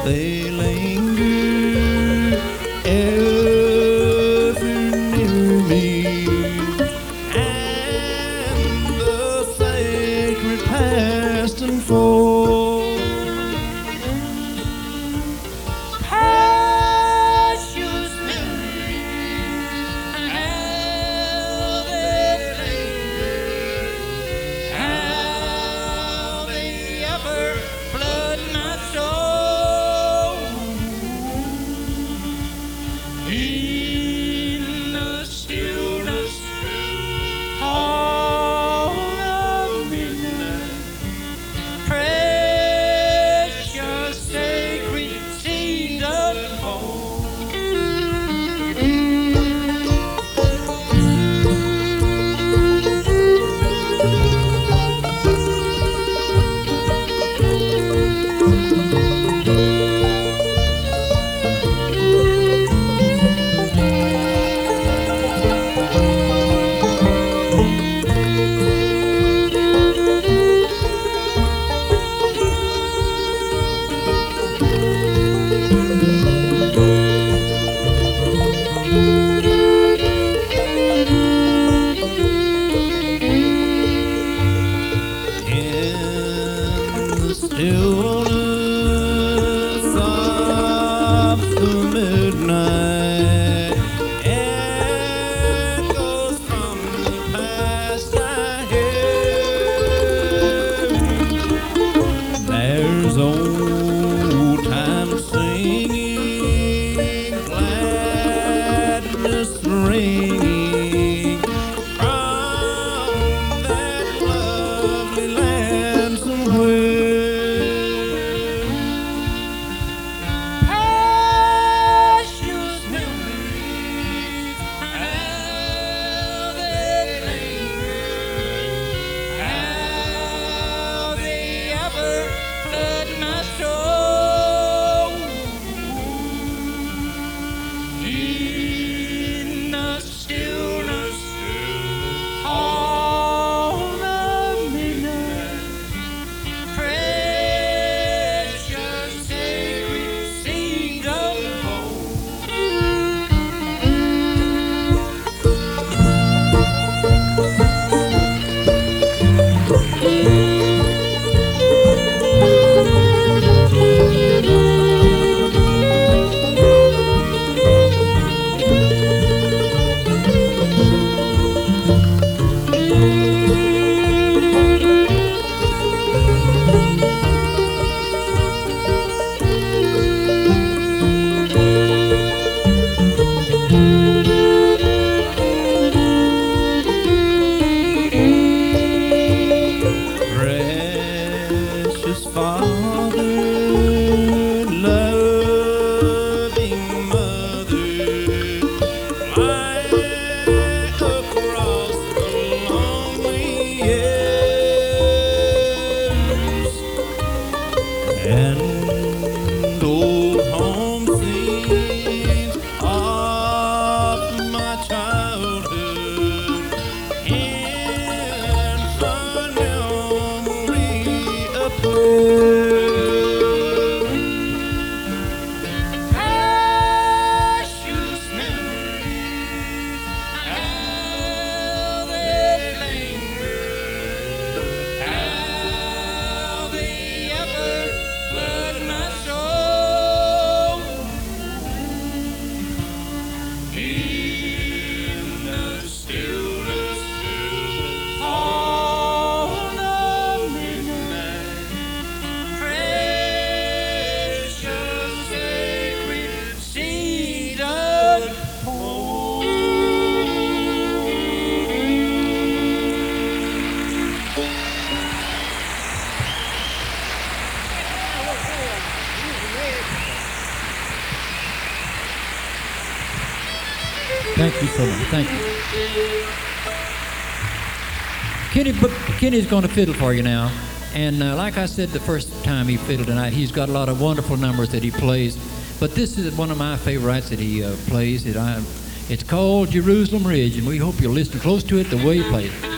they linger ever near me, and the sacred past unfolds. In the stillness, all of midnight, precious sacred scenes unfold. Stillness of the midnight echoes from the past I hear. There's old time singing, gladness ringing from that lovely land somewhere. In the stillness, all the midnight, precious sacred scenes unfold. Father, loving mother, lie across the lonely years, and old home scenes of my childhood in fond memory appear. Thank you so much. Thank you. Kenny's going to fiddle for you now. And like I said the first time he fiddled tonight, he's got a lot of wonderful numbers that he plays. But this is one of my favorites that he plays. It's called Jerusalem Ridge, and we hope you'll listen close to it the way he plays it.